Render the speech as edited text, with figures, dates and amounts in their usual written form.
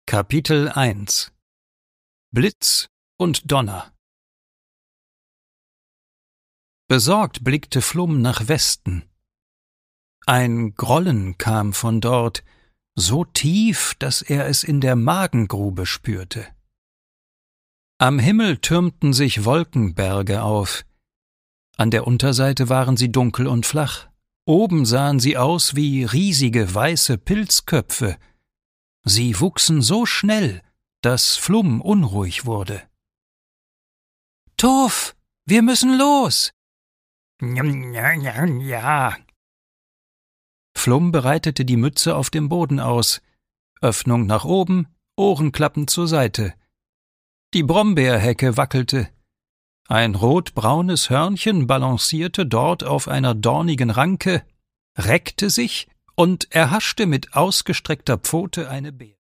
Kapitel 1 Blitz und Donner. Besorgt blickte Flumm nach Westen. Ein Grollen kam von dort, so tief, dass er es in der Magengrube spürte. Am Himmel türmten sich Wolkenberge auf. An der Unterseite waren sie dunkel und flach. Oben sahen sie aus wie riesige weiße Pilzköpfe. Sie wuchsen so schnell, dass Flumm unruhig wurde. »Tuff, wir müssen los!« »Ja.« Flumm breitete die Mütze auf dem Boden aus. Öffnung nach oben, Ohrenklappen zur Seite. Die Brombeerhecke wackelte. Ein rotbraunes Hörnchen balancierte dort auf einer dornigen Ranke, reckte sich und erhaschte mit ausgestreckter Pfote eine Beere.